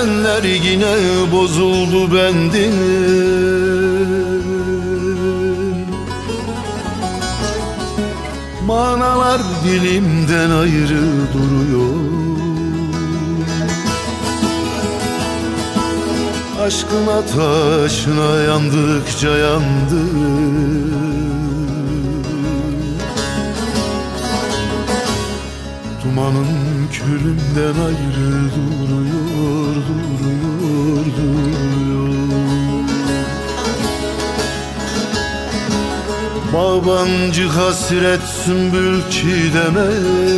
erenler yine bozuldu bendim. Manalar dilimden ayrı duruyor. Aşkın ateşine yandıkça yandım. Dumanın külümden ayrı duruyor, duruyor, duruyor. Bağbancı hasret sümbül çiğdeme,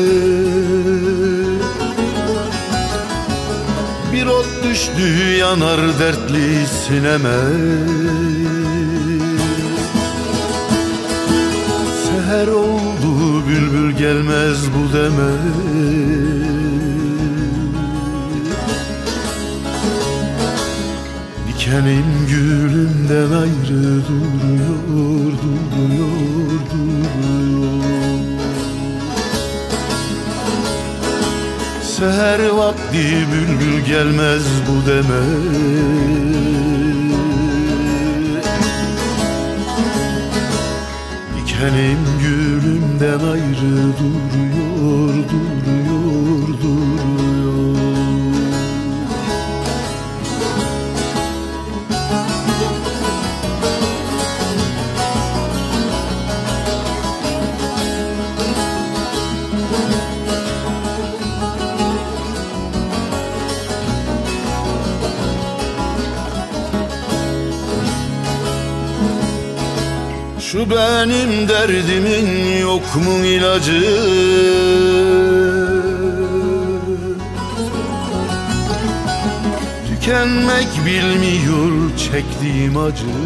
bir ot düştü yanar dertli sineme. Seher oldu bülbül gelmez bu deme. Dikenim gülümden ayrı duruyor, duruyor, duruyor. Seher vakti bülbül gelmez bu deme. Dikenim gülümden ayrı duruyor, duruyor, duruyor. Şu benim derdimin yok mu ilacı? Tükenmek bilmiyor çektiğim acı.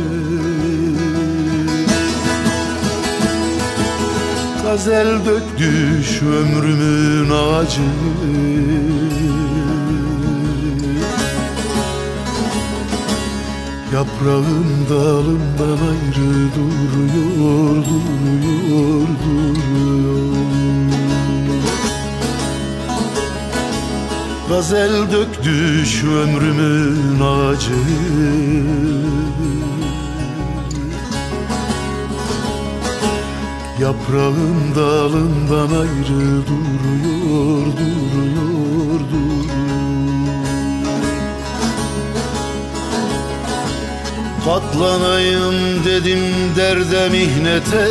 Gazel döktü şu ömrümün ağacı. Yaprağım dalımdan ayrı duruyor, duruyor, duruyor. Gazel döktü şu ömrümün ağacı. Yaprağım dalımdan ayrı duruyor, duruyor, duruyor. Katlanayım dedim derde mihnete,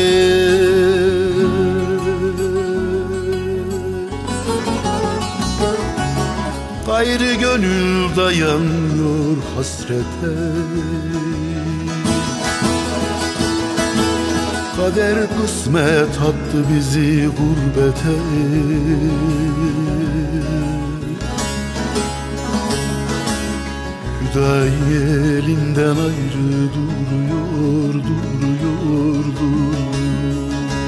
gayrı gönül dayanıyor hasrete. Kader kısmet attı bizi gurbete. Hüdayi elinden ayrı duruyor, duruyor, duruyor.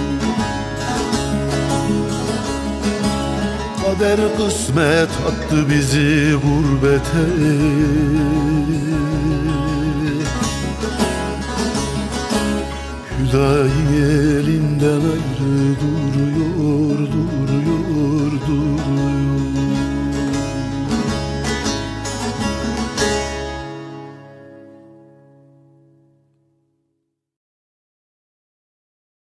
Kader kısmet attı bizi gurbete. Hüdayi elinden ayrı duruyor, duruyor.